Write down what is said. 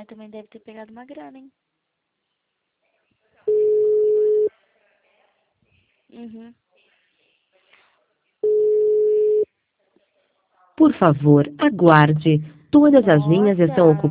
mas também deve ter pegado uma grana, hein? Uhum. Por favor, aguarde. Todas as linhas estão Nossa! ocupadas.